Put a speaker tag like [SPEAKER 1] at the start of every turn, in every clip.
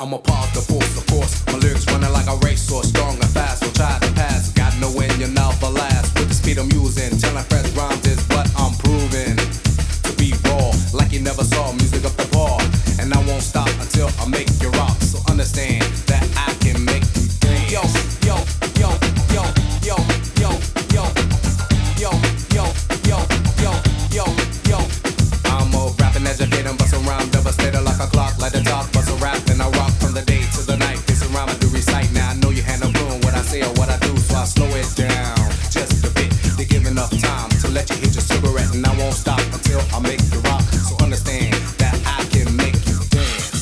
[SPEAKER 1] I'ma pause the force, of course. My lyrics running like a racehorse, strong and fast. Don't try to pass. Got no end, you'll never last. With the speed I'm using, telling fresh rhymes is what I'm proving. To be raw, like you never saw. Music up the bar, and I won't stop until I make you rock. So understand that I can make you dance. Yo, yo, yo, yo, yo, yo, yo, yo, yo, yo, yo, yo, yo. I'm a rapping educator, bust a rhyme, devastator like a clock, like the talk, bust a rap, and I rock from the day to the night. It's a rhyme I do recite. Now I know you had no room what I say or what I do, so I slow it down just a bit to give enough time to let you hit your cigarette, and I won't stop until I make you rock. So understand that I can make you dance.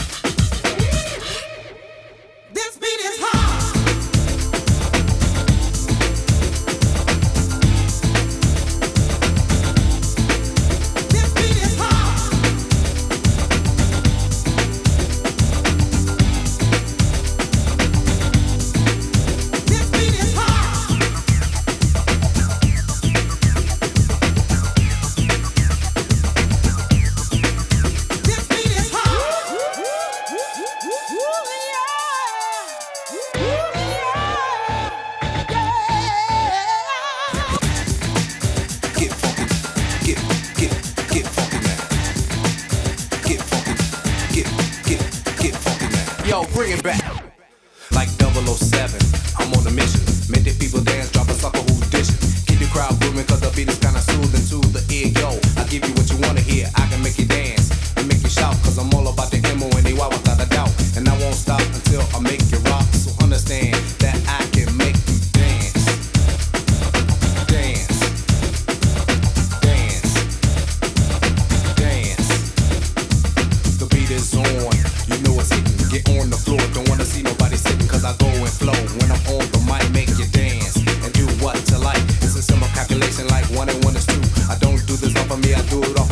[SPEAKER 1] This beat is hot. Yo, bring it back. Like 007, I'm on a mission. Make the people dance, drop a sucker who's dishing. Keep the crowd booming cause the beat is kinda soothing to the ear. Yo, I give you what you wanna hear. I can make you dance and make you shout cause I'm all about the M-O-N-E-Y without a doubt. And I won't stop until I make you rock. So understand that I can make you dance. Dance. Dance. Dance. The beat is on. You know it's hitting. Get on the floor, don't wanna see nobody sitting cause I go and flow. When I'm on the mic, make you dance and do what you like. It's a simple calculation like 1 and 1 is 2. I don't do this off of me, I do it off